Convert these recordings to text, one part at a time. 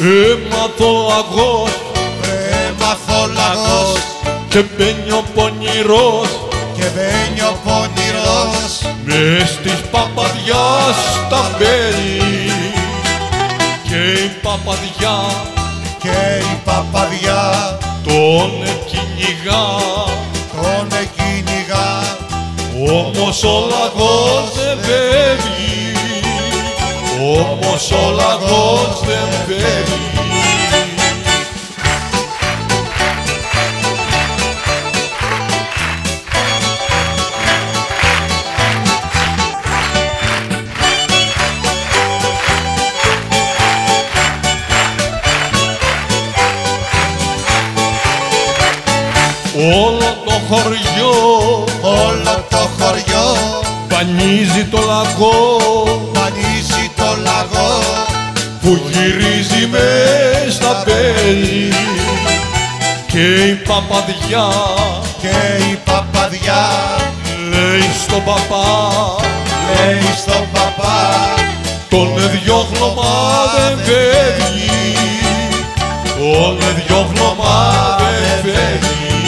αίματο λαγός και μπαίνει ο πονηρός μες της παπαδιάς τα μπαίνει και η παπαδιά τον κυνηγά όμως ο λαγός δεν φεύγει, όμως ο λαγός δεν φεύγει. Όλο το χωριό πανίζει το λαγό που γυρίζει μες στα μπέλη και η παπαδιά λέει στον παπά τον διώχνω μα δεν φεύγει, τον διώχνω μα δεν φεύγει.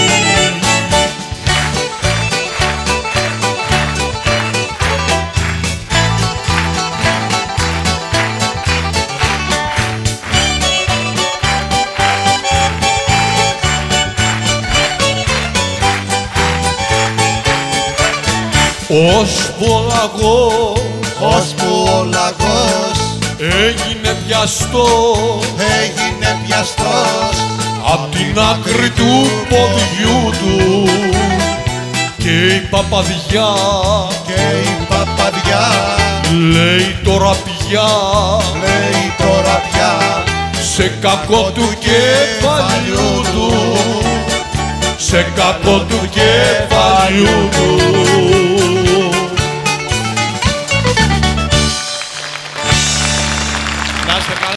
Ώσπου ο λαγός έγινε πιαστός απ' την άκρη του ποδιού του και η παπαδιά λέει τώρα πια σε κακό του κεφαλιού του, σε κακό του κεφαλιού του.